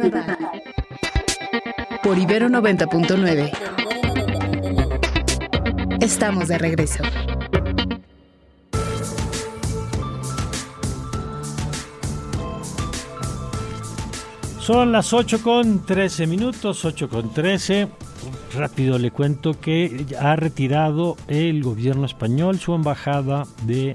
Por Ibero 90.9. Estamos de regreso. Son las 8:13, 8:13. Rápido le cuento que ha retirado el gobierno español su embajador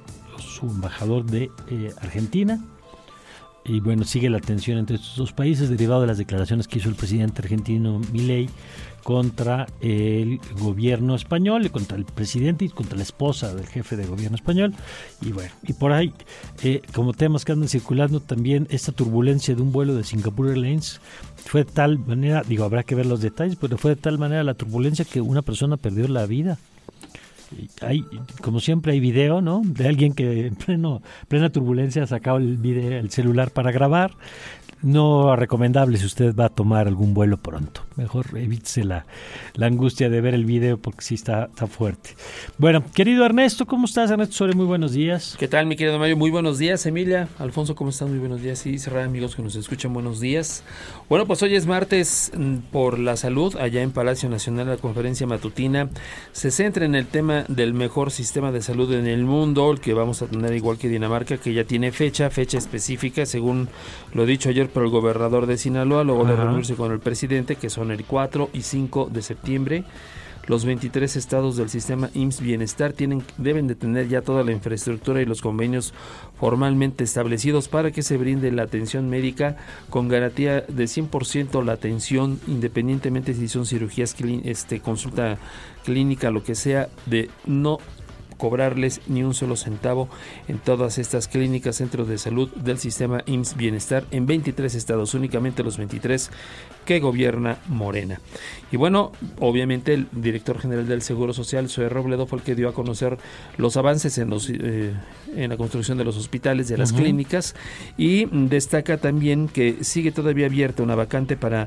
de Argentina. Y bueno, sigue la tensión entre estos dos países derivado de las declaraciones que hizo el presidente argentino Milei contra el gobierno español, y contra el presidente y contra la esposa del jefe de gobierno español. Y bueno, y por ahí, como temas que andan circulando también, esta turbulencia de un vuelo de Singapore Airlines fue de tal manera, habrá que ver los detalles, pero fue de tal manera la turbulencia que una persona perdió la vida. Hay, como siempre, hay video, ¿no?, de alguien que en plena turbulencia sacaba el celular para grabar. No recomendable si usted va a tomar algún vuelo pronto. Mejor evítese la angustia de ver el video porque sí está fuerte. Bueno, querido Ernesto, ¿cómo estás? Ernesto Soria, muy buenos días. ¿Qué tal, mi querido Mario? Muy buenos días. Emilia, Alfonso, ¿cómo están? Muy buenos días. Y cerrar, amigos que nos escuchan, buenos días. Bueno, pues hoy es martes por la salud. Allá en Palacio Nacional, la conferencia matutina se centra en el tema del mejor sistema de salud en el mundo, el que vamos a tener igual que Dinamarca, que ya tiene fecha específica, según lo dicho ayer por el gobernador de Sinaloa, luego de reunirse con el presidente, que son el 4 y 5 de septiembre. Los 23 estados del sistema IMSS Bienestar deben de tener ya toda la infraestructura y los convenios formalmente establecidos para que se brinde la atención médica con garantía de 100% la atención, independientemente si son cirugías, consulta clínica, lo que sea, de no cobrarles ni un solo centavo en todas estas clínicas, centros de salud del sistema IMSS Bienestar en 23 estados, únicamente los 23 que gobierna Morena. Y bueno, obviamente el director general del Seguro Social, Zoe Robledo, fue el que dio a conocer los avances en la construcción de los hospitales, de las clínicas, y destaca también que sigue todavía abierta una vacante para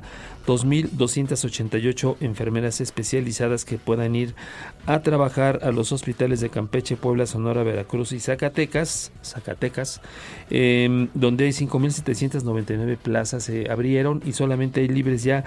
2,288 enfermeras especializadas que puedan ir a trabajar a los hospitales de Campeche, Puebla, Sonora, Veracruz y Zacatecas, donde hay 5,799 plazas se abrieron y solamente hay libres ya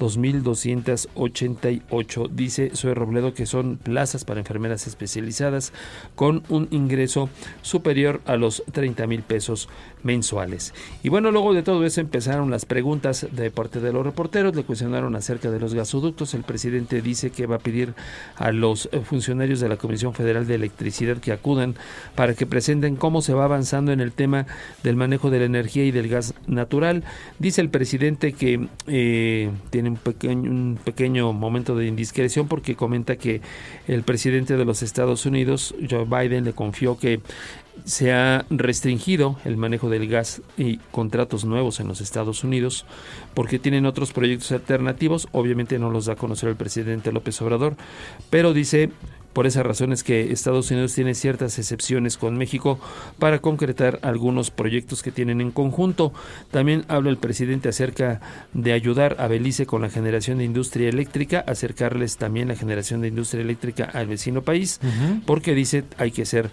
2,288. Dice Zoe Robledo que son plazas para enfermeras especializadas con un ingreso superior a los 30,000 pesos mensuales. Y bueno, luego de todo eso empezaron las preguntas de parte de los reporteros. Le cuestionaron acerca de los gasoductos. El presidente dice que va a pedir a los funcionarios de la Comisión Federal de Electricidad que acudan para que presenten cómo se va avanzando en el tema del manejo de la energía y del gas natural. Dice el presidente que tiene un pequeño momento de indiscreción porque comenta que el presidente de los Estados Unidos, Joe Biden, le confió que se ha restringido el manejo del gas y contratos nuevos en los Estados Unidos porque tienen otros proyectos alternativos. Obviamente no los da a conocer el presidente López Obrador, pero dice por esas razones que Estados Unidos tiene ciertas excepciones con México para concretar algunos proyectos que tienen en conjunto. También habla el presidente acerca de ayudar a Belice con la generación de industria eléctrica, acercarles también la generación de industria eléctrica al vecino país, porque dice hay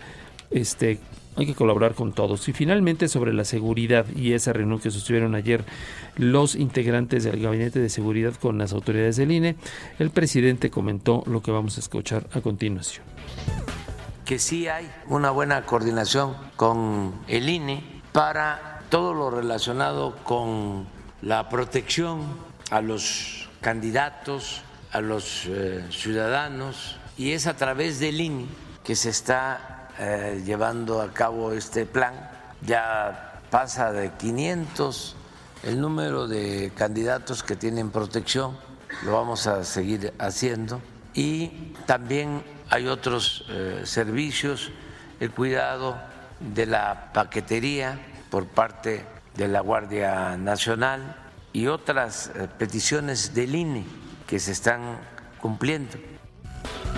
que colaborar con todos. Y finalmente, sobre la seguridad y esa reunión que sostuvieron ayer los integrantes del Gabinete de Seguridad con las autoridades del INE, el presidente comentó lo que vamos a escuchar a continuación. Que sí hay una buena coordinación con el INE para todo lo relacionado con la protección a los candidatos, a los ciudadanos, y es a través del INE que se está llevando a cabo este plan. Ya pasa de 500 el número de candidatos que tienen protección, lo vamos a seguir haciendo, y también hay otros servicios, el cuidado de la paquetería por parte de la Guardia Nacional y otras peticiones del INE que se están cumpliendo.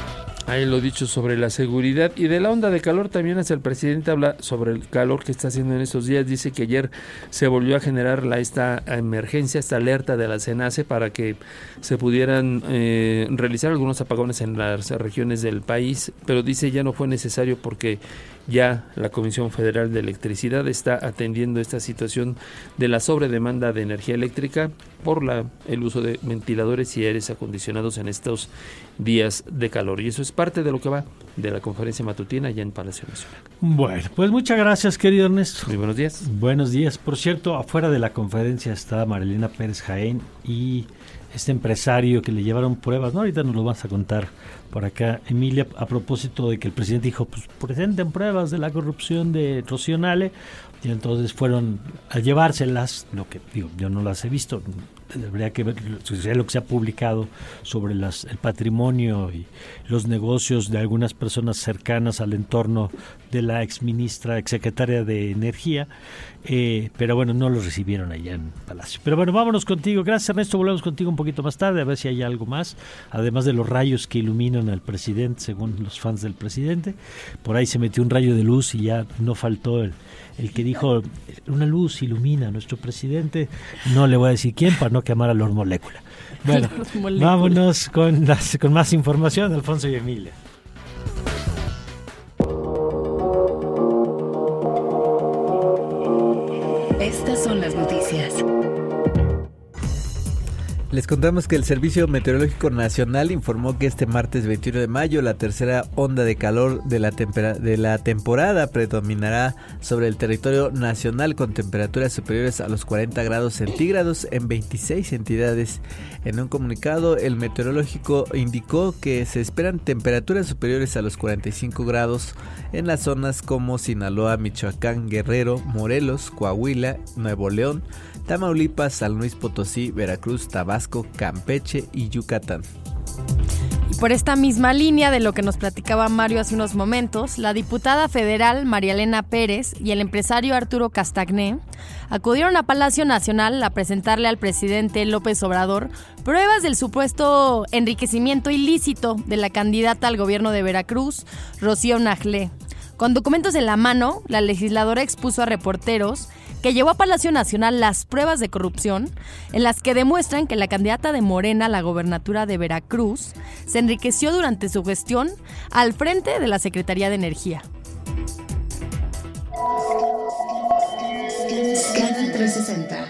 Ahí lo dicho sobre la seguridad y de la onda de calor también. Hasta el presidente habla sobre el calor que está haciendo en estos días. Dice que ayer se volvió a generar esta emergencia, esta alerta de la CENACE para que se pudieran realizar algunos apagones en las regiones del país, pero dice ya no fue necesario porque ya la Comisión Federal de Electricidad está atendiendo esta situación de la sobredemanda de energía eléctrica por el uso de ventiladores y aires acondicionados en estos días de calor. Y eso es parte de lo que va de la conferencia matutina allá en Palacio Nacional. Bueno, pues muchas gracias, querido Ernesto. Muy buenos días. Buenos días. Por cierto, afuera de la conferencia está Marilena Pérez Jaén y este empresario que le llevaron pruebas, ¿no? Ahorita nos lo vas a contar por acá, Emilia, a propósito de que el presidente dijo, pues presenten pruebas de la corrupción de Rocío Nale, y entonces fueron a llevárselas, lo que digo, yo no las he visto, habría que ver lo que se ha publicado sobre el patrimonio y los negocios de algunas personas cercanas al entorno de la exsecretaria de Energía, pero bueno, no los recibieron allá en Palacio. Pero bueno, vámonos contigo. Gracias, Ernesto. Volvemos contigo un poquito más tarde a ver si hay algo más, además de los rayos que iluminan al presidente, según los fans del presidente. Por ahí se metió un rayo de luz y ya no faltó el que dijo, una luz ilumina a nuestro presidente. No le voy a decir quién para no quemar a Lord Molécula. Bueno, vámonos con más información, Alfonso y Emilia. Estas son las noticias. Les contamos que el Servicio Meteorológico Nacional informó que este martes 21 de mayo la tercera onda de calor de la temporada predominará sobre el territorio nacional con temperaturas superiores a los 40 grados centígrados en 26 entidades. En un comunicado, el meteorológico indicó que se esperan temperaturas superiores a los 45 grados en las zonas como Sinaloa, Michoacán, Guerrero, Morelos, Coahuila, Nuevo León, Tamaulipas, San Luis Potosí, Veracruz, Tabasco, Campeche y Yucatán. Y por esta misma línea de lo que nos platicaba Mario hace unos momentos, la diputada federal María Elena Pérez y el empresario Arturo Castagné acudieron a Palacio Nacional a presentarle al presidente López Obrador pruebas del supuesto enriquecimiento ilícito de la candidata al gobierno de Veracruz, Rocío Nale. Con documentos en la mano, la legisladora expuso a reporteros que llevó a Palacio Nacional las pruebas de corrupción en las que demuestran que la candidata de Morena a la gobernatura de Veracruz se enriqueció durante su gestión al frente de la Secretaría de Energía. Scanner 360.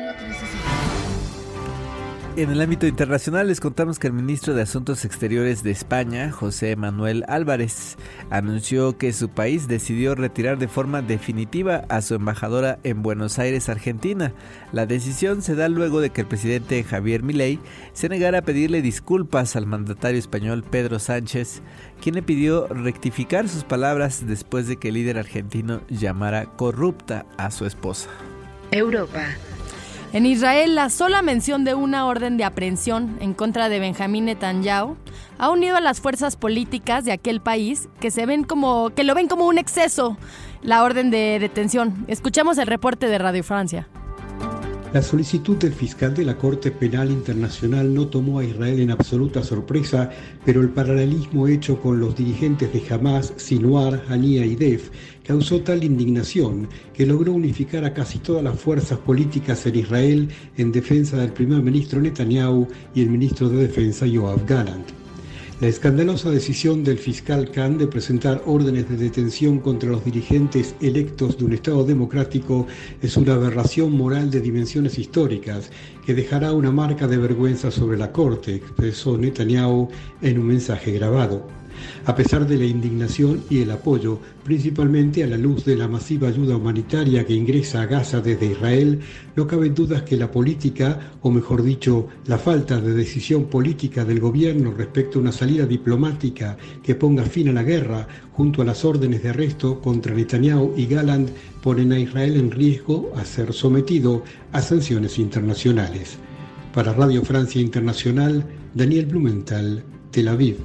En el ámbito internacional les contamos que el ministro de Asuntos Exteriores de España, José Manuel Álvarez, anunció que su país decidió retirar de forma definitiva a su embajadora en Buenos Aires, Argentina. La decisión se da luego de que el presidente Javier Milei se negara a pedirle disculpas al mandatario español Pedro Sánchez, quien le pidió rectificar sus palabras después de que el líder argentino llamara corrupta a su esposa. Europa. En Israel, la sola mención de una orden de aprehensión en contra de Benjamín Netanyahu ha unido a las fuerzas políticas de aquel país que lo ven como un exceso, la orden de detención. Escuchamos el reporte de Radio Francia. La solicitud del fiscal de la Corte Penal Internacional no tomó a Israel en absoluta sorpresa, pero el paralelismo hecho con los dirigentes de Hamas, Sinwar, Haniya y Deif, causó tal indignación que logró unificar a casi todas las fuerzas políticas en Israel en defensa del primer ministro Netanyahu y el ministro de Defensa Yoav Gallant. La escandalosa decisión del fiscal Khan de presentar órdenes de detención contra los dirigentes electos de un Estado democrático es una aberración moral de dimensiones históricas que dejará una marca de vergüenza sobre la Corte, expresó Netanyahu en un mensaje grabado. A pesar de la indignación y el apoyo, principalmente a la luz de la masiva ayuda humanitaria que ingresa a Gaza desde Israel, no cabe dudas que la política, o mejor dicho, la falta de decisión política del gobierno respecto a una salida diplomática que ponga fin a la guerra, junto a las órdenes de arresto contra Netanyahu y Gallant, ponen a Israel en riesgo a ser sometido a sanciones internacionales. Para Radio Francia Internacional, Daniel Blumenthal, Tel Aviv.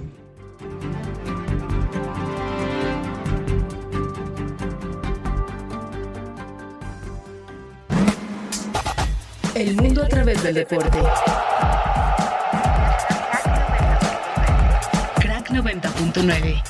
El mundo a través del deporte. Crack 90.9.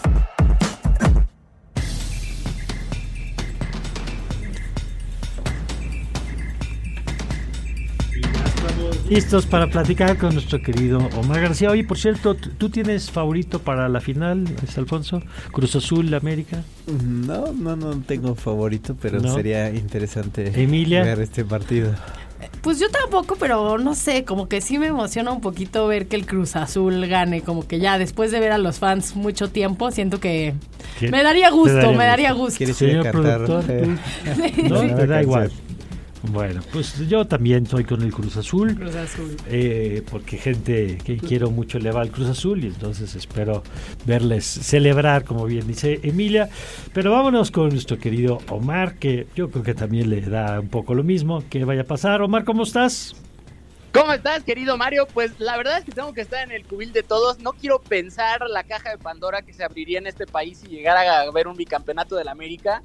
Listos para platicar con nuestro querido Omar García. Oye, por cierto, ¿tú tienes favorito para la final, Alfonso? ¿Cruz Azul, América? No tengo favorito, pero ¿No? sería interesante Emilia, ver este partido. Pues yo tampoco, pero no sé, como que sí me emociona un poquito ver que el Cruz Azul gane, como que ya después de ver a los fans mucho tiempo, siento que me daría gusto. ¿Quieres ir a Señor cantar? productor, ¿no? Sí. Te da igual. Bueno, pues yo también soy con el Cruz Azul. Cruz Azul. Porque gente que quiero mucho le va al Cruz Azul y entonces espero verles celebrar, como bien dice Emilia. Pero vámonos con nuestro querido Omar, que yo creo que también le da un poco lo mismo que vaya a pasar. Omar, ¿cómo estás? ¿Cómo estás, querido Mario? Pues la verdad es que tengo que estar en el cubil de todos. No quiero pensar la caja de Pandora que se abriría en este país si llegara a ver un bicampeonato del América.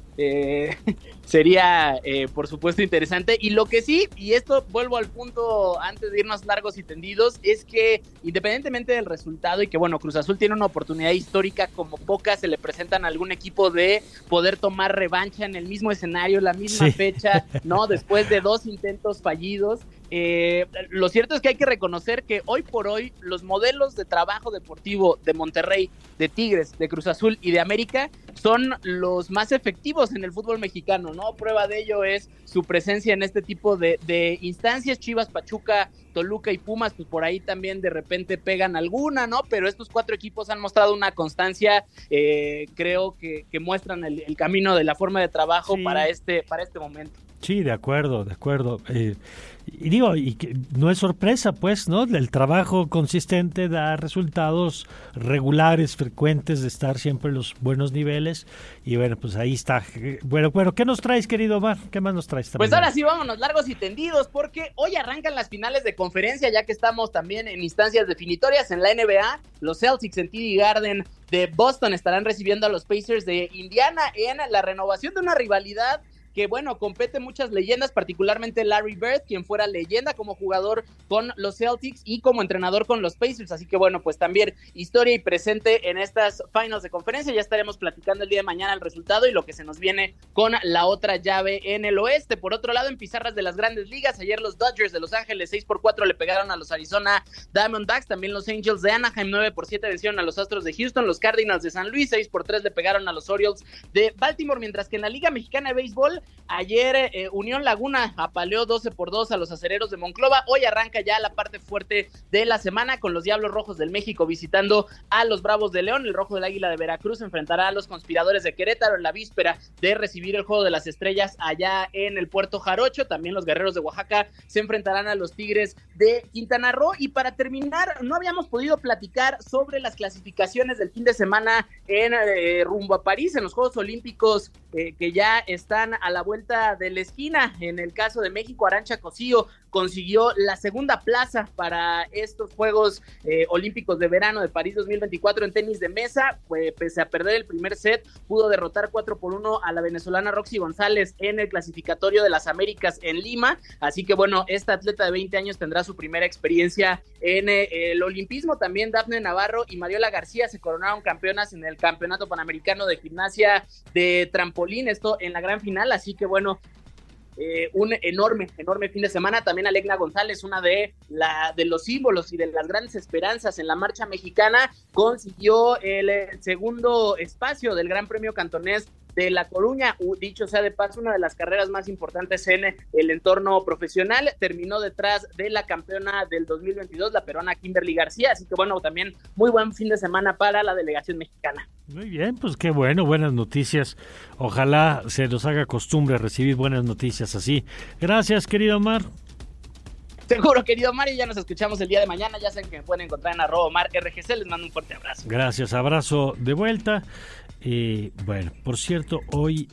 Sería por supuesto interesante, y lo que sí, y esto vuelvo al punto antes de irnos largos y tendidos, es que independientemente del resultado y que bueno, Cruz Azul tiene una oportunidad histórica como pocas se le presentan a algún equipo de poder tomar revancha en el mismo escenario, la misma fecha, ¿no? Después de 2 intentos fallidos. Lo cierto es que hay que reconocer que hoy por hoy los modelos de trabajo deportivo de Monterrey, de Tigres, de Cruz Azul y de América son los más efectivos en el fútbol mexicano, ¿no? Prueba de ello es su presencia en este tipo de instancias. Chivas, Pachuca, Toluca y Pumas, pues por ahí también de repente pegan alguna, ¿no? Pero estos 4 equipos han mostrado una constancia, creo que muestran el camino de la forma de trabajo para este momento. Sí, de acuerdo. Y digo, y que no es sorpresa, pues, ¿no? El trabajo consistente da resultados regulares, frecuentes, de estar siempre en los buenos niveles. Y bueno, pues ahí está. Bueno, ¿qué nos traes, querido Omar? ¿Qué más nos traes también? Pues ahora sí, vámonos largos y tendidos, porque hoy arrancan las finales de conferencia, ya que estamos también en instancias definitorias en la NBA. Los Celtics en TD Garden de Boston estarán recibiendo a los Pacers de Indiana en la renovación de una rivalidad que bueno, compete muchas leyendas, particularmente Larry Bird, quien fuera leyenda como jugador con los Celtics y como entrenador con los Pacers, así que bueno, pues también historia y presente en estas finals de conferencia. Ya estaremos platicando el día de mañana el resultado y lo que se nos viene con la otra llave en el oeste. Por otro lado, en pizarras de las grandes ligas, ayer los Dodgers de Los Ángeles 6-4 le pegaron a los Arizona Diamondbacks, también los Angels de Anaheim 9-7 vencieron a los Astros de Houston, los Cardinals de San Luis 6-3 le pegaron a los Orioles de Baltimore, mientras que en la Liga Mexicana de Béisbol, ayer Unión Laguna apaleó 12-2 a los Acereros de Monclova. Hoy arranca ya la parte fuerte de la semana con los Diablos Rojos del México visitando a los Bravos de León. El Rojo del Águila de Veracruz enfrentará a los Conspiradores de Querétaro en la víspera de recibir el Juego de las Estrellas allá en el Puerto Jarocho. También los Guerreros de Oaxaca se enfrentarán a los Tigres de Quintana Roo. Y para terminar, no habíamos podido platicar sobre las clasificaciones del fin de semana en rumbo a París, en los Juegos Olímpicos que ya están a la vuelta de la esquina. En el caso de México, Arantxa Cosío consiguió la segunda plaza para estos Juegos Olímpicos de Verano de París 2024 en tenis de mesa. Pese a perder el primer set, pudo derrotar 4-1 a la venezolana Roxy González en el clasificatorio de las Américas en Lima. Así que bueno, esta atleta de 20 años tendrá su primera experiencia en el olimpismo. También Dafne Navarro y Mariola García se coronaron campeonas en el Campeonato Panamericano de Gimnasia de Trampolín, esto en la gran final. Así que bueno, un enorme fin de semana. También Alegna González, una de los símbolos y de las grandes esperanzas en la marcha mexicana, consiguió el segundo espacio del Gran Premio Cantonés de La Coruña. Dicho sea de paso, una de las carreras más importantes en el entorno profesional. Terminó detrás de la campeona del 2022, la peruana Kimberly García. Así que bueno, también muy buen fin de semana para la delegación mexicana. Muy bien, pues qué bueno, buenas noticias. Ojalá se nos haga costumbre recibir buenas noticias así. Gracias, querido Omar. Seguro, querido Mario, ya nos escuchamos el día de mañana. Ya saben que me pueden encontrar en @OmarRGC. Les mando un fuerte abrazo. Gracias, abrazo de vuelta. Bueno, por cierto, hoy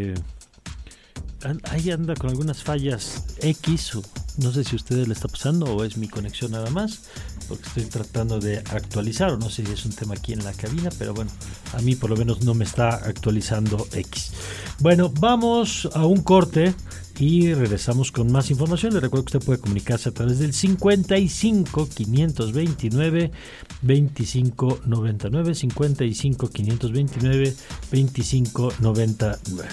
ahí anda con algunas fallas X, no sé si a ustedes le está pasando o es mi conexión nada más, porque estoy tratando de actualizar, o no sé si es un tema aquí en la cabina, pero bueno, a mí por lo menos no me está actualizando X. Bueno, vamos a un corte y regresamos con más información. Le recuerdo que usted puede comunicarse a través del 55 529 2599, 55 529 2599.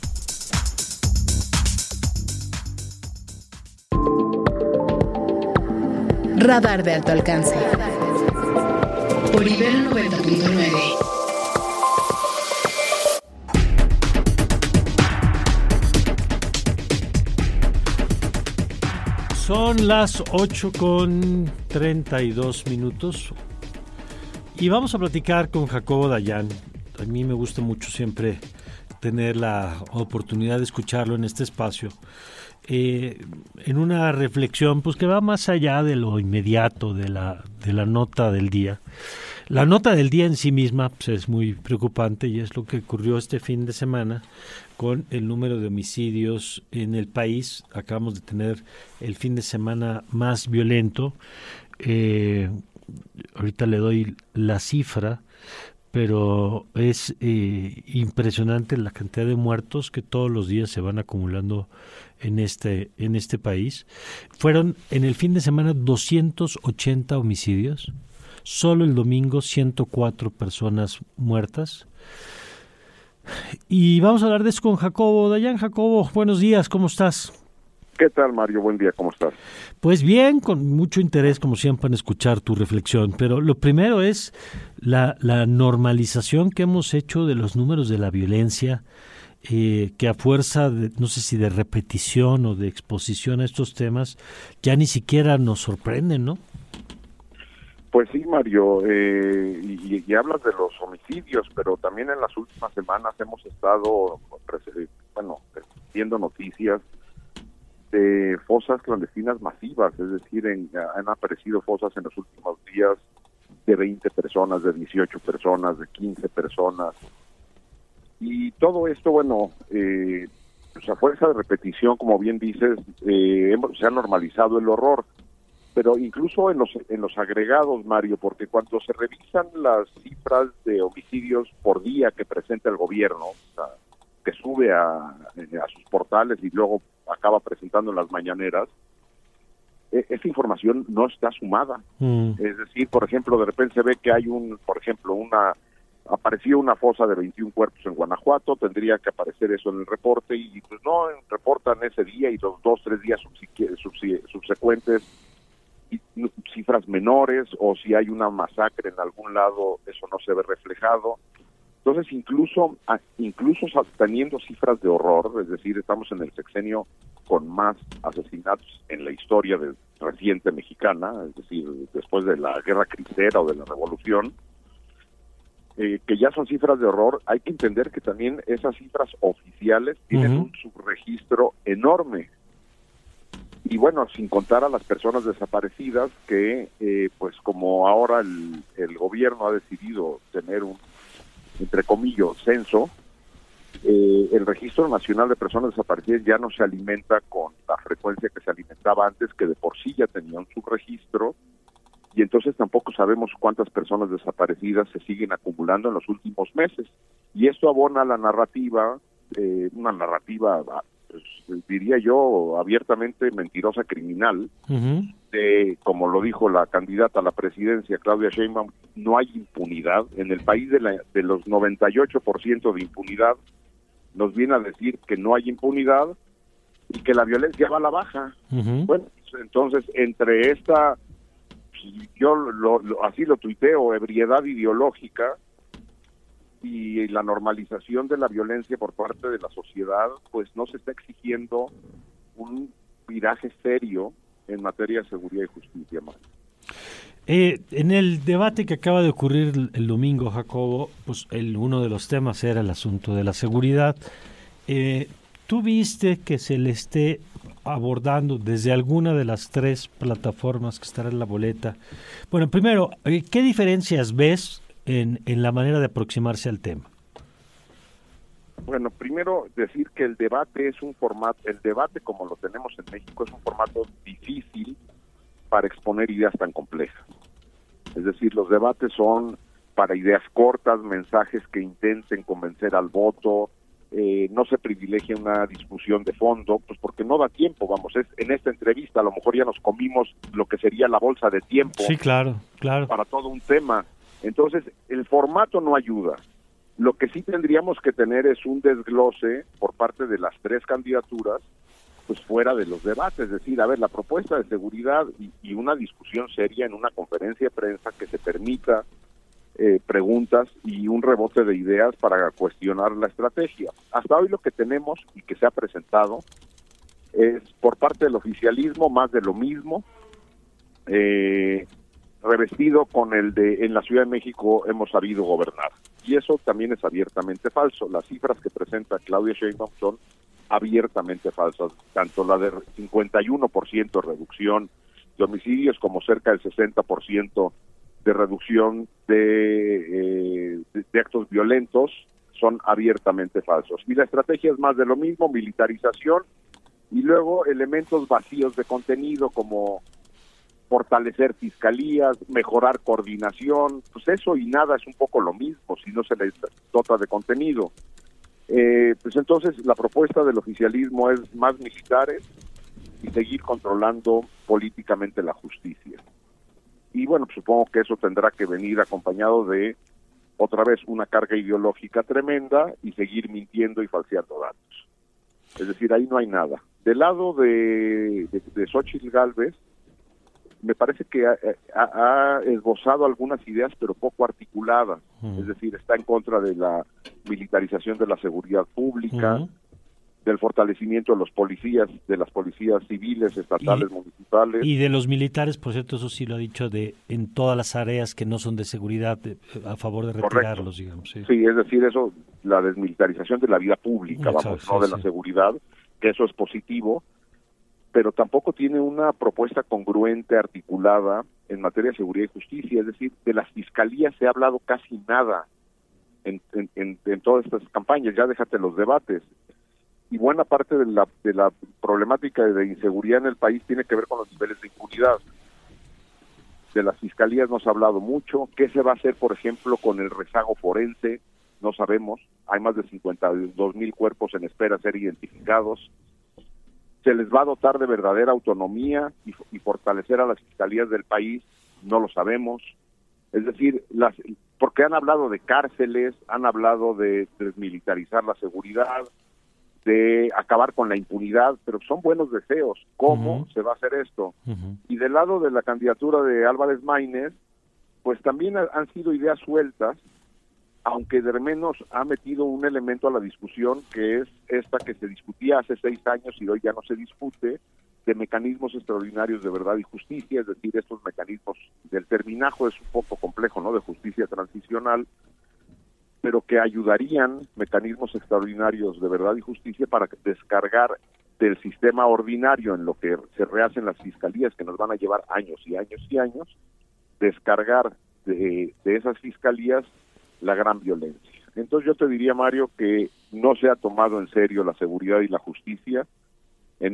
Radar de alto alcance. Por Ibero 90.9. Son las 8:32 y vamos a platicar con Jacobo Dayan. A mí me gusta mucho siempre tener la oportunidad de escucharlo en este espacio, en una reflexión pues que va más allá de lo inmediato de la nota del día. La nota del día en sí misma pues, es muy preocupante, y es lo que ocurrió este fin de semana con el número de homicidios en el país. Acabamos de tener el fin de semana más violento. Ahorita le doy la cifra, pero es impresionante la cantidad de muertos que todos los días se van acumulando en este país. Fueron en el fin de semana 280 homicidios. Solo el domingo 104 personas muertas. Y vamos a hablar de eso con Jacobo Dayan. Jacobo, buenos días, ¿cómo estás? ¿Qué tal, Mario? Buen día, ¿cómo estás? Pues bien, con mucho interés, como siempre, en escuchar tu reflexión. Pero lo primero es la normalización que hemos hecho de los números de la violencia, que a fuerza, no sé si de repetición o de exposición a estos temas, ya ni siquiera nos sorprenden, ¿no? Pues sí, Mario, y hablas de los homicidios, pero también en las últimas semanas hemos estado, viendo noticias de fosas clandestinas masivas, es decir, han aparecido fosas en los últimos días de 20 personas, de 18 personas, de 15 personas, y todo esto, pues a fuerza de repetición, como bien dices, se ha normalizado el horror. Pero incluso en los agregados, Mario, porque cuando se revisan las cifras de homicidios por día que presenta el gobierno, o sea, que sube a sus portales y luego acaba presentando en las mañaneras, esa información no está sumada. Es decir, por ejemplo, de repente se ve que hay apareció una fosa de 21 cuerpos en Guanajuato, tendría que aparecer eso en el reporte, y pues no reportan ese día, y los 2-3 días subsecuentes cifras menores, o si hay una masacre en algún lado, eso no se ve reflejado. Entonces, incluso teniendo cifras de horror, es decir, estamos en el sexenio con más asesinatos en la historia reciente mexicana, es decir, después de la guerra cristera o de la revolución, que ya son cifras de horror, hay que entender que también esas cifras oficiales tienen un subregistro enorme. Y bueno, sin contar a las personas desaparecidas que, pues como ahora el gobierno ha decidido tener un, entre comillas, censo, el Registro Nacional de Personas Desaparecidas ya no se alimenta con la frecuencia que se alimentaba antes, que de por sí ya tenía un subregistro, y entonces tampoco sabemos cuántas personas desaparecidas se siguen acumulando en los últimos meses. Y esto abona la narrativa, una narrativa, pues, diría yo, abiertamente mentirosa, criminal, de, como lo dijo la candidata a la presidencia, Claudia Sheinbaum, no hay impunidad. En el país de los 98% de impunidad, nos viene a decir que no hay impunidad y que la violencia va a la baja. Bueno, entonces, entre esta, yo así lo tuiteo, ebriedad ideológica y la normalización de la violencia por parte de la sociedad, pues no se está exigiendo un viraje serio en materia de seguridad y justicia, Mario. En el debate que acaba de ocurrir el domingo, Jacobo, pues uno de los temas era el asunto de la seguridad. ¿Tú viste que se le esté abordando desde alguna de las tres plataformas que estará en la boleta? Bueno, primero, ¿qué diferencias ves en la manera de aproximarse al tema? Bueno, primero decir que el debate como lo tenemos en México es un formato difícil para exponer ideas tan complejas. Es decir, los debates son para ideas cortas, mensajes que intenten convencer al voto, no se privilegia una discusión de fondo, pues porque no da tiempo, vamos, en esta entrevista a lo mejor ya nos comimos lo que sería la bolsa de tiempo. Sí, claro. Para todo un tema. Entonces, el formato no ayuda. Lo que sí tendríamos que tener es un desglose por parte de las 3 candidaturas, pues fuera de los debates, es decir, a ver, la propuesta de seguridad y una discusión seria en una conferencia de prensa que se permita preguntas y un rebote de ideas para cuestionar la estrategia. Hasta hoy lo que tenemos y que se ha presentado es por parte del oficialismo más de lo mismo, revestido con el de en la Ciudad de México hemos sabido gobernar. Y eso también es abiertamente falso. Las cifras que presenta Claudia Sheinbaum son abiertamente falsas, tanto la de 51% reducción de homicidios como cerca del 60% de reducción de actos violentos son abiertamente falsos. Y la estrategia es más de lo mismo, militarización y luego elementos vacíos de contenido como fortalecer fiscalías, mejorar coordinación, pues eso y nada es un poco lo mismo si no se les dota de contenido. Pues entonces la propuesta del oficialismo es más militares y seguir controlando políticamente la justicia. Y bueno, pues supongo que eso tendrá que venir acompañado de, otra vez, una carga ideológica tremenda y seguir mintiendo y falseando datos. Es decir, ahí no hay nada. Del lado de Xóchitl Gálvez, me parece que ha esbozado algunas ideas, pero poco articuladas. Es decir, está en contra de la militarización de la seguridad pública, del fortalecimiento de los policías, de las policías civiles, estatales, municipales. Y de los militares, por cierto, eso sí lo ha dicho, en todas las áreas que no son de seguridad, a favor de retirarlos, digamos. Sí, es decir, eso, la desmilitarización de la vida pública, no de la seguridad, que eso es positivo, pero tampoco tiene una propuesta congruente, articulada en materia de seguridad y justicia. Es decir, de las fiscalías se ha hablado casi nada en todas estas campañas, ya déjate los debates. Y buena parte de la problemática de inseguridad en el país tiene que ver con los niveles de impunidad. De las fiscalías no se ha hablado mucho. ¿Qué se va a hacer, por ejemplo, con el rezago forense? No sabemos. Hay más de 52,000 cuerpos en espera de ser identificados. ¿Se les va a dotar de verdadera autonomía y fortalecer a las fiscalías del país? No lo sabemos. Es decir, porque han hablado de cárceles, han hablado de desmilitarizar la seguridad, de acabar con la impunidad, pero son buenos deseos. ¿Cómo se va a hacer esto? Y del lado de la candidatura de Álvarez Maínez, pues también han sido ideas sueltas, aunque de menos ha metido un elemento a la discusión, que es esta que se discutía hace 6 años y hoy ya no se discute, de mecanismos extraordinarios de verdad y justicia, es decir, estos mecanismos del terminajo es un poco complejo, ¿no?, de justicia transicional, pero que ayudarían, mecanismos extraordinarios de verdad y justicia, para descargar del sistema ordinario en lo que se rehacen las fiscalías, que nos van a llevar años y años y años, descargar de esas fiscalías la gran violencia. Entonces yo te diría, Mario, que no se ha tomado en serio la seguridad y la justicia en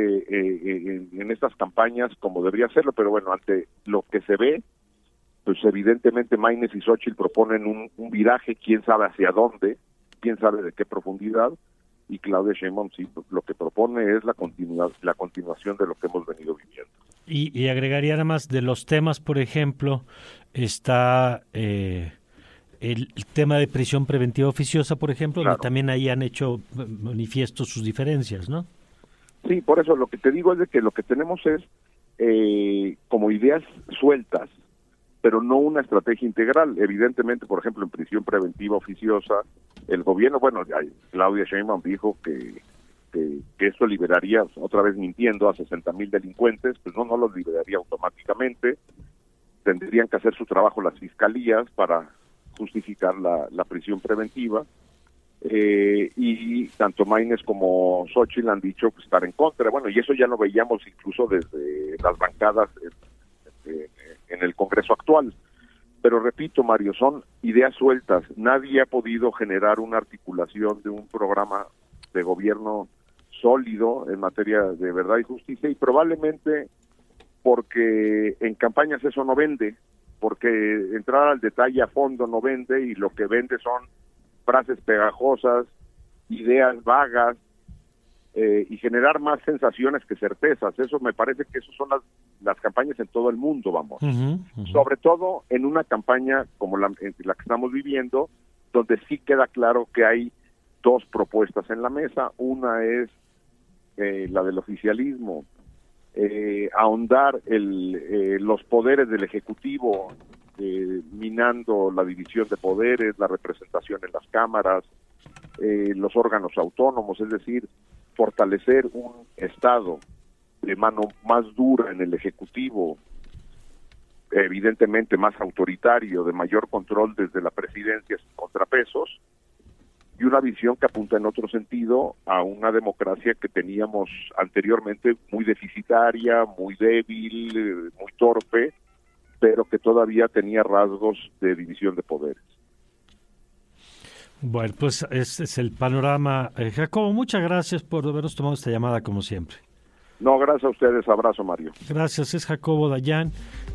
estas campañas como debería serlo, pero bueno, ante lo que se ve, pues evidentemente Maínez y Xóchitl proponen un viraje, quién sabe hacia dónde, quién sabe de qué profundidad, y Claudia Sheinbaum sí, lo que propone es la continuación de lo que hemos venido viviendo. Y agregaría nada más de los temas, por ejemplo, está el tema de prisión preventiva oficiosa, por ejemplo, claro, donde también ahí han hecho manifiestos sus diferencias, ¿no? Sí, por eso lo que te digo es de que lo que tenemos es como ideas sueltas, pero no una estrategia integral. Evidentemente, por ejemplo, en prisión preventiva oficiosa, el gobierno, Claudia Sheinbaum dijo que esto liberaría, otra vez mintiendo, a 60,000 delincuentes, pues no los liberaría automáticamente. Tendrían que hacer su trabajo las fiscalías para justificar la prisión preventiva. Y tanto Maínez como Xóchitl han dicho pues, estar en contra. Bueno, y eso ya lo veíamos incluso desde las bancadas en el Congreso actual. Pero repito, Mario, son ideas sueltas. Nadie ha podido generar una articulación de un programa de gobierno sólido en materia de verdad y justicia, y probablemente porque en campañas eso no vende, porque entrar al detalle a fondo no vende, y lo que vende son frases pegajosas, ideas vagas y generar más sensaciones que certezas. Eso me parece que esas son las campañas en todo el mundo, vamos. Sobre todo en una campaña como la que estamos viviendo, donde sí queda claro que hay dos propuestas en la mesa. Una es la del oficialismo, ahondar los poderes del Ejecutivo, minando la división de poderes, la representación en las cámaras, los órganos autónomos, es decir, fortalecer un Estado de mano más dura en el Ejecutivo, evidentemente más autoritario, de mayor control desde la presidencia sin contrapesos, y una visión que apunta en otro sentido a una democracia que teníamos anteriormente muy deficitaria, muy débil, muy torpe, pero que todavía tenía rasgos de división de poderes. Bueno, pues este es el panorama. Jacobo, muchas gracias por habernos tomado esta llamada como siempre. No, gracias a ustedes. Abrazo, Mario. Gracias, es Jacobo Dayan.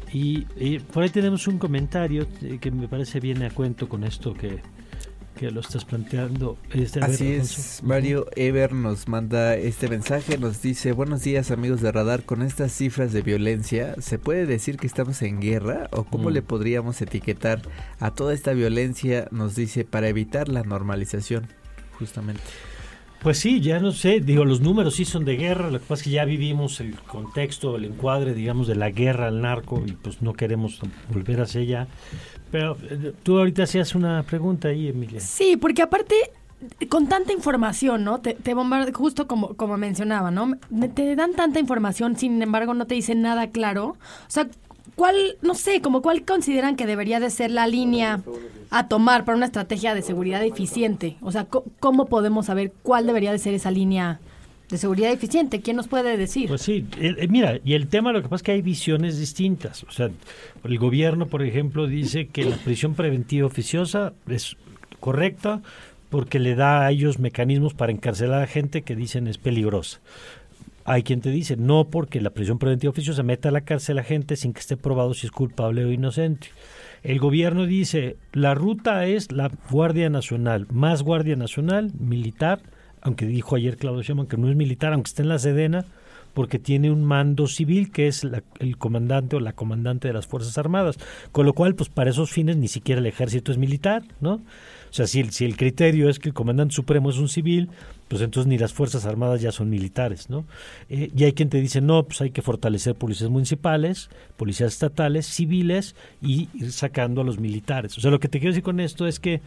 Y por ahí tenemos un comentario que me parece viene a cuento con esto que lo estás planteando. Así es, Mario Eber nos manda este mensaje, nos dice: buenos días amigos de Radar, con estas cifras de violencia, ¿se puede decir que estamos en guerra? ¿O cómo le podríamos etiquetar a toda esta violencia, nos dice, para evitar la normalización, justamente? Pues sí, ya no sé, digo, los números sí son de guerra, lo que pasa es que ya vivimos el contexto, el encuadre, digamos, de la guerra al narco y pues no queremos volver hacia allá. Pero tú ahorita hacías una pregunta ahí, Emilia. Sí, porque aparte, con tanta información, ¿no? Te bombardean, justo como mencionaba, ¿no? Te dan tanta información, sin embargo no te dicen nada claro. O sea, ¿cuál consideran que debería de ser la línea a tomar para una estrategia de seguridad eficiente? O sea, ¿cómo podemos saber cuál debería de ser esa línea de seguridad eficiente? ¿Quién nos puede decir? Pues sí, mira, y el tema, lo que pasa es que hay visiones distintas. O sea, el gobierno, por ejemplo, dice que la prisión preventiva oficiosa es correcta porque le da a ellos mecanismos para encarcelar a gente que dicen es peligrosa. Hay quien te dice, no, porque la prisión preventiva oficiosa mete a la cárcel a gente sin que esté probado si es culpable o inocente. El gobierno dice, la ruta es la Guardia Nacional, más Guardia Nacional, militar, aunque dijo ayer Claudio Sheinbaum que no es militar, aunque esté en la Sedena, porque tiene un mando civil que es el comandante o la comandante de las Fuerzas Armadas, con lo cual, pues para esos fines ni siquiera el ejército es militar, ¿no? O sea, si el criterio es que el comandante supremo es un civil, pues entonces ni las Fuerzas Armadas ya son militares, ¿no? Y hay quien te dice, no, pues hay que fortalecer policías municipales, policías estatales, civiles, y ir sacando a los militares. O sea, lo que te quiero decir con esto es que,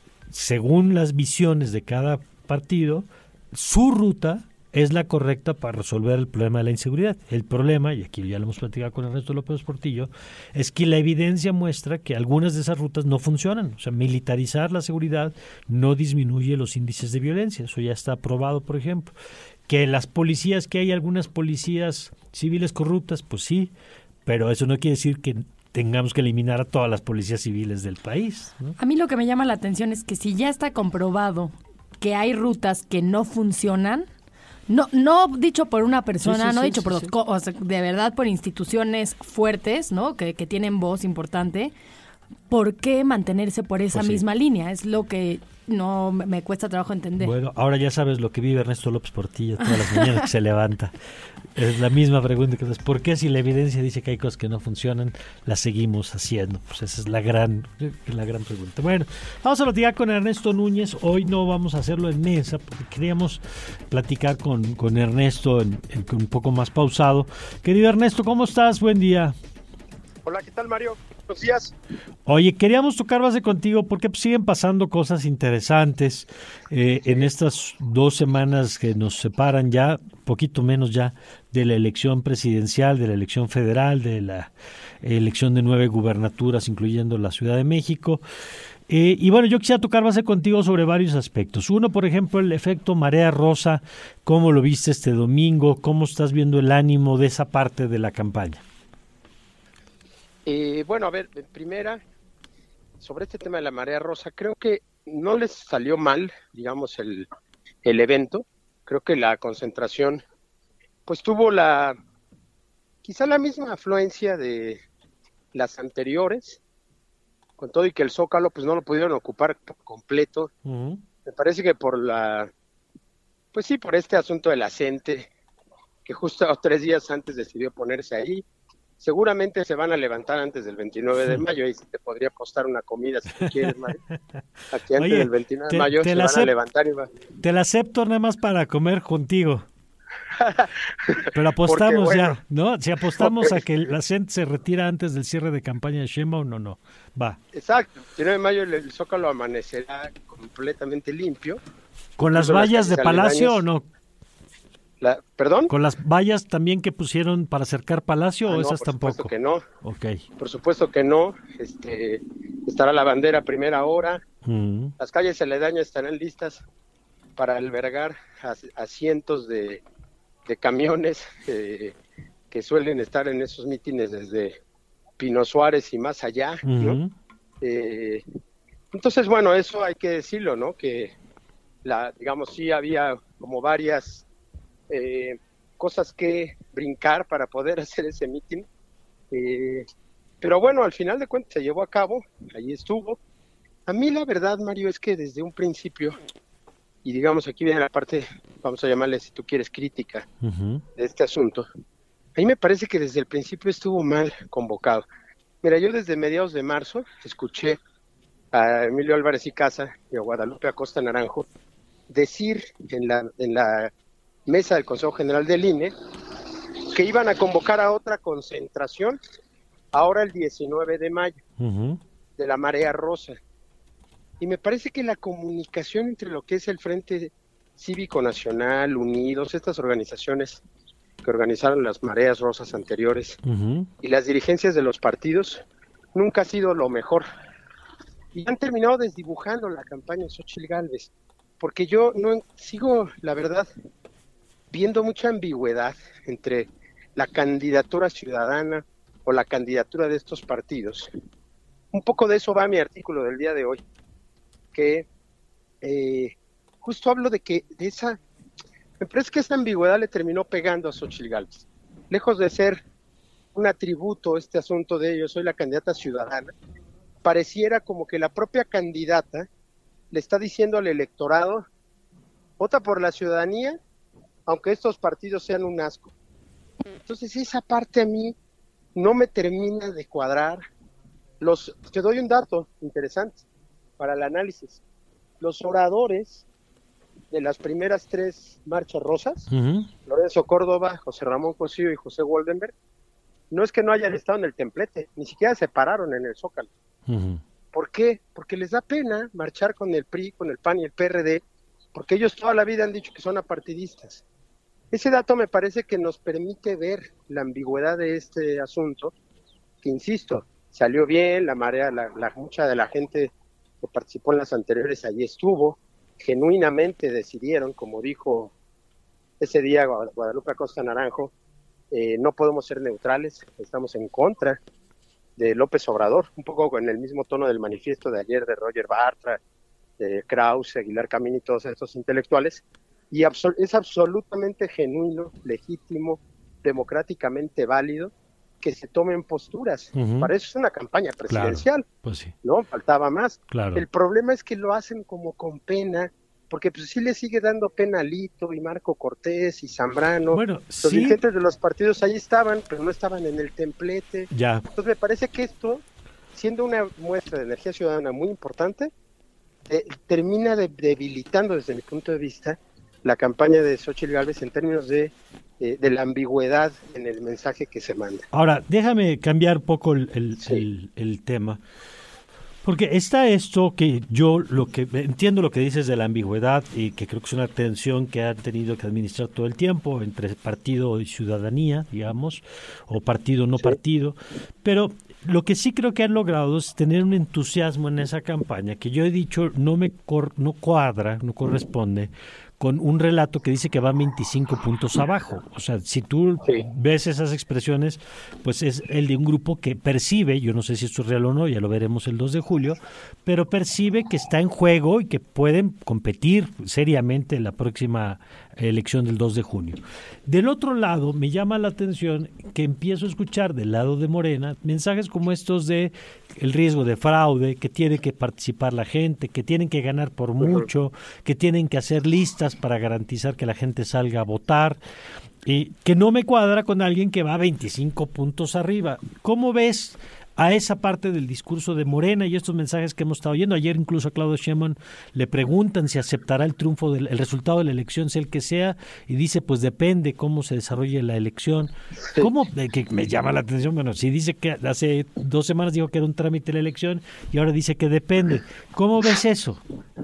según las visiones de cada partido, su ruta es la correcta para resolver el problema de la inseguridad. El problema, y aquí ya lo hemos platicado con Ernesto López Portillo, es que la evidencia muestra que algunas de esas rutas no funcionan. O sea, militarizar la seguridad no disminuye los índices de violencia. Eso ya está probado, por ejemplo. Que las policías, que hay algunas policías civiles corruptas, pues sí, pero eso no quiere decir que tengamos que eliminar a todas las policías civiles del país, ¿no? A mí lo que me llama la atención es que si ya está comprobado que hay rutas que no funcionan, no dicho por una persona, dicho por dos, o sea, de verdad por instituciones fuertes, ¿no? Que tienen voz importante, ¿por qué mantenerse por esa misma línea? Es lo que no me cuesta trabajo entender. Bueno, ahora ya sabes lo que vive Ernesto López Portillo todas las mañanas que se levanta. Es la misma pregunta que ¿por qué si la evidencia dice que hay cosas que no funcionan, las seguimos haciendo? Pues esa es la gran pregunta. Bueno, vamos a platicar con Ernesto Núñez. Hoy no vamos a hacerlo en mesa porque queríamos platicar con Ernesto en un poco más pausado. Querido Ernesto, ¿cómo estás? Buen día. Hola, ¿qué tal, Mario? Buenos días. Oye, queríamos tocar base contigo porque siguen pasando cosas interesantes en estas 2 semanas que nos separan ya, poquito menos ya, de la elección presidencial, de la elección federal, de la elección de 9 gubernaturas, incluyendo la Ciudad de México. Y bueno, yo quisiera tocar base contigo sobre varios aspectos. Uno, por ejemplo, el efecto marea rosa. ¿Cómo lo viste este domingo? ¿Cómo estás viendo el ánimo de esa parte de la campaña? Bueno, a ver, en primera, sobre este tema de la marea rosa, creo que no les salió mal, digamos, el evento. Creo que la concentración, pues tuvo quizá la misma afluencia de las anteriores, con todo y que el Zócalo, pues no lo pudieron ocupar por completo. Uh-huh. Me parece que por este asunto de la CENTE, que justo 3 días antes decidió ponerse ahí, seguramente se van a levantar antes del 29 de mayo, y si te podría costar una comida si tú quieres, Mario. Aquí antes del 29 de mayo se van a levantar y Te la acepto nada más para comer contigo. Pero apostamos porque, ya, ¿no? Si apostamos a que la CENTE se retira antes del cierre de campaña de Sheinbaum, no. Va. Exacto. El 19 de mayo el Zócalo amanecerá completamente limpio. ¿Con las vallas de Palacio o no? ¿Perdón? ¿Con las vallas también que pusieron para cercar Palacio o esas tampoco? Por supuesto que no. Okay. Por supuesto que no. Estará la bandera a primera hora. Las calles aledañas estarán listas para albergar a cientos de camiones que suelen estar en esos mítines desde Pino Suárez y más allá, ¿no? Entonces, bueno, eso hay que decirlo, ¿no? Que digamos, sí había como varias cosas que brincar para poder hacer ese mitin, pero bueno, al final de cuentas se llevó a cabo, ahí estuvo. A mí la verdad, Mario, es que desde un principio, y digamos aquí viene la parte, vamos a llamarle si tú quieres crítica, de este asunto, a mí me parece que desde el principio estuvo mal convocado. Mira, yo desde mediados de marzo escuché a Emilio Álvarez y Casa y a Guadalupe Acosta Naranjo decir en la mesa del Consejo General del INE que iban a convocar a otra concentración ahora el 19 de mayo de la Marea Rosa. Y me parece que la comunicación entre lo que es el Frente Cívico Nacional, Unidos, estas organizaciones que organizaron las Mareas Rosas anteriores y las dirigencias de los partidos nunca ha sido lo mejor. Y han terminado desdibujando la campaña de Xóchitl Gálvez, porque yo no sigo, la verdad, viendo mucha ambigüedad entre la candidatura ciudadana o la candidatura de estos partidos. Un poco de eso va mi artículo del día de hoy, que justo hablo de que me parece que esa ambigüedad le terminó pegando a Xóchitl Gálvez. Lejos de ser un atributo este asunto de yo soy la candidata ciudadana, pareciera como que la propia candidata le está diciendo al electorado, vota por la ciudadanía, aunque estos partidos sean un asco. Entonces esa parte a mí no me termina de cuadrar. Te doy un dato interesante para el análisis. Los oradores de las primeras 3 marchas rosas, Lorenzo Córdoba, José Ramón Cosío y José Woldenberg, no es que no hayan estado en el templete, ni siquiera se pararon en el Zócalo. ¿Por qué? Porque les da pena marchar con el PRI, con el PAN y el PRD, porque ellos toda la vida han dicho que son apartidistas. Ese dato me parece que nos permite ver la ambigüedad de este asunto, que insisto, salió bien, la marea, mucha de la gente que participó en las anteriores allí estuvo, genuinamente decidieron, como dijo ese día Guadalupe Acosta Naranjo, no podemos ser neutrales, estamos en contra de López Obrador, un poco con el mismo tono del manifiesto de ayer de Roger Bartra, de Krause, Aguilar Camín y todos estos intelectuales, y es absolutamente genuino, legítimo, democráticamente válido que se tomen posturas. Para eso es una campaña presidencial. Claro, pues sí. No, faltaba más. Claro. El problema es que lo hacen como con pena, porque pues sí le sigue dando pena a Lito y Marco Cortés y Zambrano. Bueno, los dirigentes de los partidos ahí estaban, pero no estaban en el templete. Ya. Entonces me parece que esto, siendo una muestra de energía ciudadana muy importante, termina debilitando desde mi punto de vista la campaña de Xóchitl Gálvez en términos de la ambigüedad en el mensaje que se manda. Ahora, déjame cambiar un poco el tema, porque está esto que yo entiendo lo que dices de la ambigüedad y que creo que es una tensión que han tenido que administrar todo el tiempo entre partido y ciudadanía, digamos, o partido no partido, pero lo que sí creo que han logrado es tener un entusiasmo en esa campaña que yo he dicho no corresponde con un relato que dice que va 25 puntos abajo. O sea, si tú ves esas expresiones, pues es el de un grupo que percibe, yo no sé si esto es real o no, ya lo veremos el 2 de julio, pero percibe que está en juego y que pueden competir seriamente en la próxima elección del 2 de junio. Del otro lado, me llama la atención que empiezo a escuchar del lado de Morena mensajes como estos de el riesgo de fraude, que tiene que participar la gente, que tienen que ganar por mucho, que tienen que hacer listas para garantizar que la gente salga a votar, y que no me cuadra con alguien que va 25 puntos arriba. ¿Cómo ves a esa parte del discurso de Morena y estos mensajes que hemos estado oyendo? Ayer incluso a Claudia Sheinbaum le preguntan si aceptará el triunfo, el resultado de la elección, sea el que sea, y dice, pues depende cómo se desarrolle la elección. Sí. ¿Cómo? Que me llama la atención, bueno, si dice que hace 2 semanas dijo que era un trámite la elección y ahora dice que depende. ¿Cómo ves eso?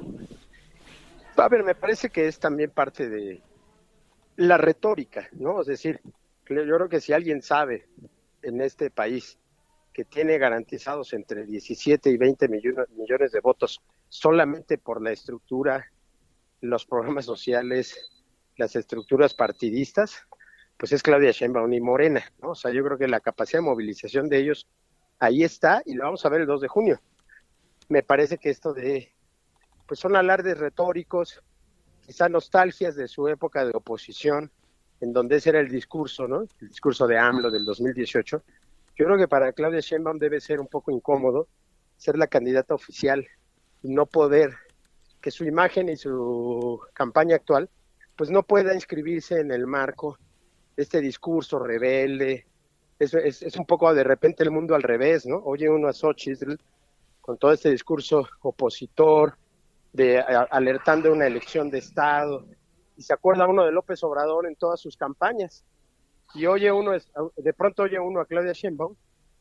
A ver, me parece que es también parte de la retórica, ¿no? Es decir, yo creo que si alguien sabe en este país que tiene garantizados entre 17 y 20 millones de votos solamente por la estructura, los programas sociales, las estructuras partidistas, pues es Claudia Sheinbaum y Morena, ¿no? O sea, yo creo que la capacidad de movilización de ellos ahí está y lo vamos a ver el 2 de junio. Me parece que esto pues son alardes retóricos, quizá nostalgias de su época de oposición, en donde ese era el discurso, ¿no? El discurso de AMLO del 2018. Yo creo que para Claudia Sheinbaum debe ser un poco incómodo ser la candidata oficial y no poder, que su imagen y su campaña actual, pues no pueda inscribirse en el marco de este discurso rebelde. Es un poco de repente el mundo al revés, ¿no? Oye uno a Xochitl con todo este discurso opositor, alertando una elección de Estado, y se acuerda uno de López Obrador en todas sus campañas. Y de pronto oye uno a Claudia Sheinbaum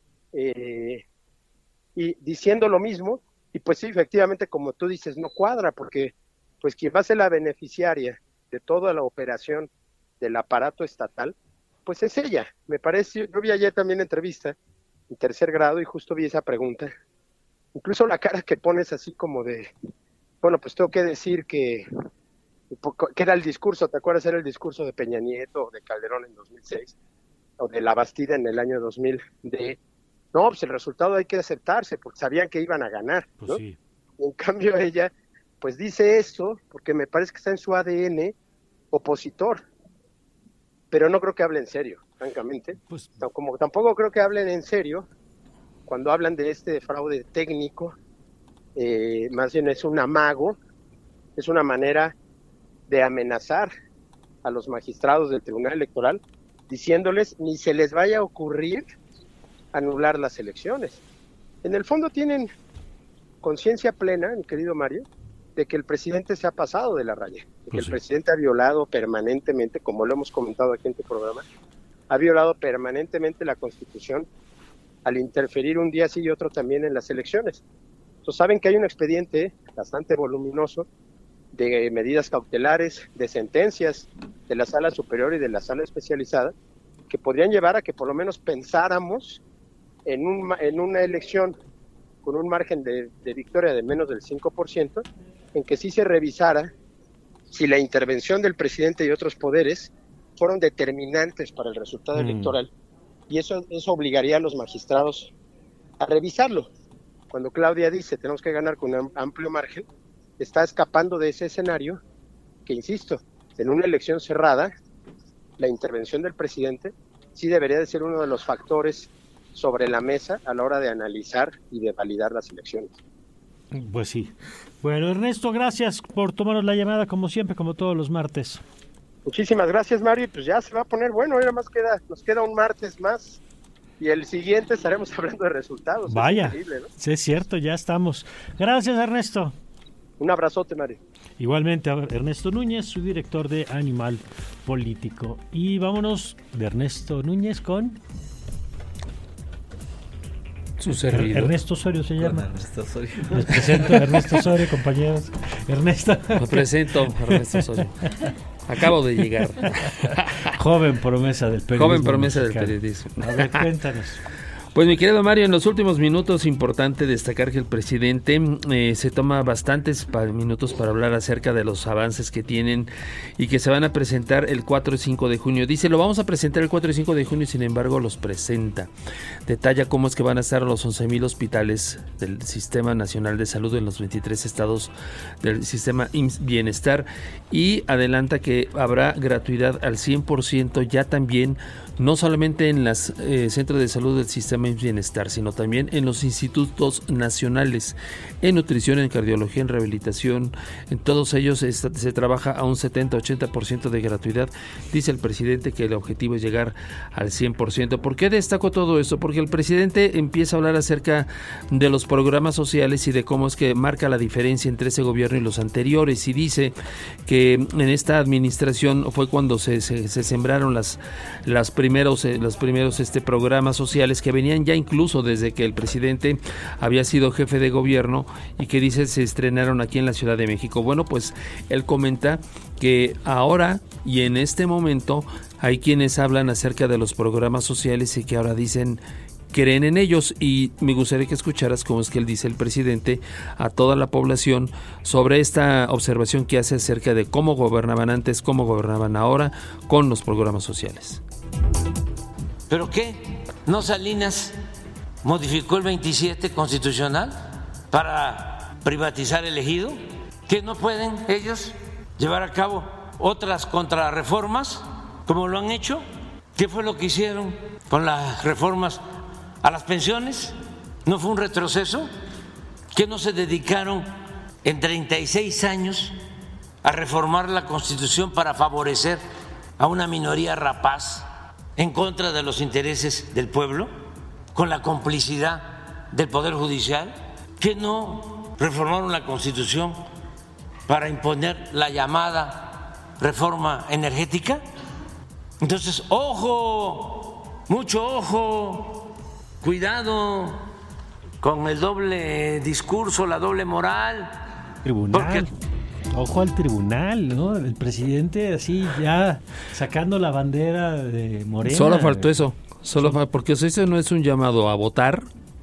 y diciendo lo mismo, y pues sí, efectivamente, como tú dices, no cuadra, porque pues quien va a ser la beneficiaria de toda la operación del aparato estatal, pues es ella. Me parece, yo vi ayer también entrevista en Tercer Grado y justo vi esa pregunta, incluso la cara que pones así como de, bueno, pues tengo que decir que era el discurso, ¿te acuerdas? Era el discurso de Peña Nieto o de Calderón en 2006, o de La Bastida en el año 2000, no, pues el resultado hay que aceptarse, porque sabían que iban a ganar, ¿no? Pues sí. Y en cambio ella, pues dice eso, porque me parece que está en su ADN opositor, pero no creo que hable en serio, francamente, pues, como tampoco creo que hablen en serio cuando hablan de este fraude técnico, más bien es un amago, es una manera de amenazar a los magistrados del Tribunal Electoral, diciéndoles ni se les vaya a ocurrir anular las elecciones. En el fondo tienen conciencia plena, mi querido Mario, de que el presidente se ha pasado de la raya, de que el presidente ha violado permanentemente, como lo hemos comentado aquí en tu programa, ha violado permanentemente la Constitución al interferir un día sí y otro también en las elecciones. Entonces saben que hay un expediente bastante voluminoso de medidas cautelares, de sentencias de la Sala Superior y de la Sala Especializada, que podrían llevar a que por lo menos pensáramos en una elección con un margen de victoria de menos del 5%, en que sí se revisara si la intervención del presidente y otros poderes fueron determinantes para el resultado electoral, y eso obligaría a los magistrados a revisarlo. Cuando Claudia dice tenemos que ganar con un amplio margen, está escapando de ese escenario que, insisto, en una elección cerrada, la intervención del presidente sí debería de ser uno de los factores sobre la mesa a la hora de analizar y de validar las elecciones. Pues sí. Bueno, Ernesto, gracias por tomarnos la llamada, como siempre, como todos los martes. Muchísimas gracias, Mario. Pues ya se va a poner bueno, ahora más nos queda un martes más. Y el siguiente estaremos hablando de resultados. Vaya, es increíble, ¿no? Sí, es cierto, ya estamos. Gracias, Ernesto. Un abrazote, Mario. Igualmente, Ernesto Núñez, su director de Animal Político. Y vámonos de Ernesto Núñez con... su servidor. Ernesto Osorio se llama. Ernesto Osorio. Les presento a Ernesto Osorio, compañeros. Ernesto. Me presento a Ernesto Osorio. Acabo de llegar. Joven promesa del periodismo. Joven promesa del periodismo. A ver, cuéntanos. Pues mi querido Mario, en los últimos minutos importante destacar que el presidente se toma bastantes minutos para hablar acerca de los avances que tienen y que se van a presentar el 4 y 5 de junio. Dice, lo vamos a presentar el 4 y 5 de junio, sin embargo los presenta. Detalla cómo es que van a estar los 11,000 hospitales del Sistema Nacional de Salud en los 23 estados del sistema IMSS Bienestar y adelanta que habrá gratuidad al 100% ya también, no solamente en los centros de salud del sistema IMSS Bienestar, sino también en los institutos nacionales, en nutrición, en cardiología, en rehabilitación, en todos ellos se trabaja a un 70-80% de gratuidad. Dice el presidente que el objetivo es llegar al 100%. ¿Por qué destaco todo esto? Porque el presidente empieza a hablar acerca de los programas sociales y de cómo es que marca la diferencia entre ese gobierno y los anteriores, y dice que en esta administración fue cuando se sembraron los primeros programas sociales que venían ya incluso desde que el presidente había sido jefe de gobierno, y que dice se estrenaron aquí en la Ciudad de México. Bueno, pues él comenta que ahora y en este momento hay quienes hablan acerca de los programas sociales y que ahora dicen creen en ellos, y me gustaría que escucharas cómo es que él dice, el presidente, a toda la población sobre esta observación que hace acerca de cómo gobernaban antes, cómo gobernaban ahora con los programas sociales. ¿Pero qué? ¿No Salinas modificó el 27 constitucional para privatizar el ejido? ¿Que no pueden ellos llevar a cabo otras contrarreformas como lo han hecho? ¿Qué fue lo que hicieron con las reformas a las pensiones? ¿No fue un retroceso? ¿Que no se dedicaron en 36 años a reformar la Constitución para favorecer a una minoría rapaz en contra de los intereses del pueblo, con la complicidad del Poder Judicial? ¿Que no reformaron la Constitución para imponer la llamada reforma energética? Entonces, ojo, mucho ojo, cuidado con el doble discurso, la doble moral. Tribunal. Ojo al tribunal, ¿no? El presidente así ya sacando la bandera de Morena. Solo faltó eso, porque eso no es un llamado a votar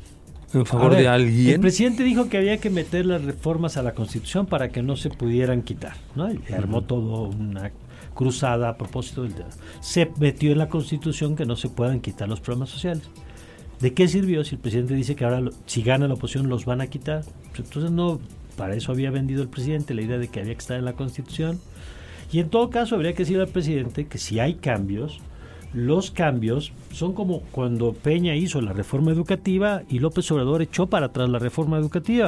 en favor de alguien. El presidente dijo que había que meter las reformas a la Constitución para que no se pudieran quitar, ¿no? Y armó todo una cruzada a propósito del tema. Se metió en la Constitución que no se puedan quitar los programas sociales. ¿De qué sirvió si el presidente dice que ahora si gana la oposición los van a quitar? Entonces no, para eso había vendido el presidente la idea de que había que estar en la Constitución. Y en todo caso habría que decirle al presidente que si hay cambios, los cambios son como cuando Peña hizo la reforma educativa y López Obrador echó para atrás la reforma educativa.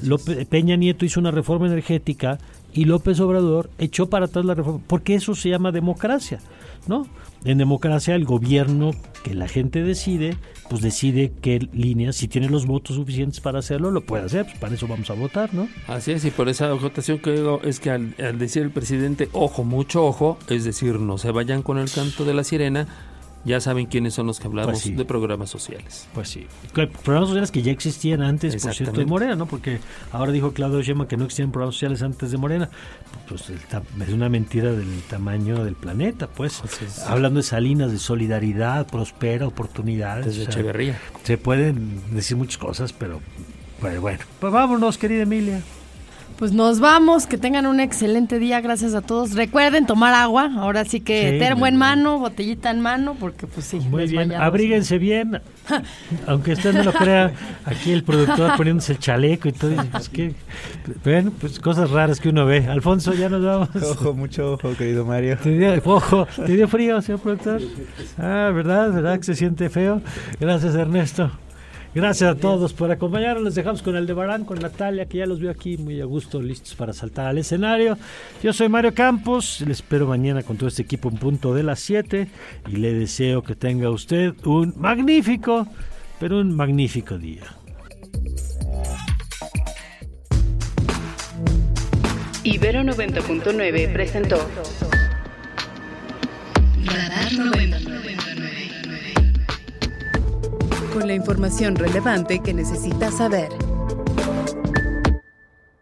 Peña Nieto hizo una reforma energética y López Obrador echó para atrás la reforma, porque eso se llama democracia, ¿no? En democracia el gobierno, que la gente decide, pues decide qué líneas, si tiene los votos suficientes para hacerlo, lo puede hacer, pues para eso vamos a votar, ¿no? Así es, y por esa acotación que digo es que al decir el presidente, ojo, mucho ojo, es decir, no se vayan con el canto de la sirena, ya saben quiénes son los que hablamos pues sí, de programas sociales. Pues sí, programas sociales que ya existían antes, por cierto, de Morena, ¿no? Porque ahora dijo Claudio Sheinbaum que no existían programas sociales antes de Morena. Pues es una mentira del tamaño del planeta, pues. Hablando de Salinas, de solidaridad, prospera, oportunidades. Desde Echeverría. Se pueden decir muchas cosas, pero bueno. Pues vámonos, querida Emilia. Pues nos vamos, que tengan un excelente día, gracias a todos. Recuerden tomar agua, ahora sí que termo en mano, botellita en mano, porque pues sí. Muy bien, abríguense bien, aunque usted no lo crea, aquí el productor poniéndose el chaleco y todo, pues que, ven, pues cosas raras que uno ve. Alfonso, ya nos vamos. Ojo, mucho ojo, querido Mario. ¿Te dio frío, señor productor? Ah, ¿verdad que se siente feo? Gracias, Ernesto. Gracias a todos por acompañarnos. Les dejamos con Aldebarán, con Natalia, que ya los veo aquí muy a gusto, listos para saltar al escenario. Yo soy Mario Campos, les espero mañana con todo este equipo en punto de las 7 y le deseo que tenga usted un magnífico día. Ibero 90.9 presentó Radar 99. Con la información relevante que necesitas saber.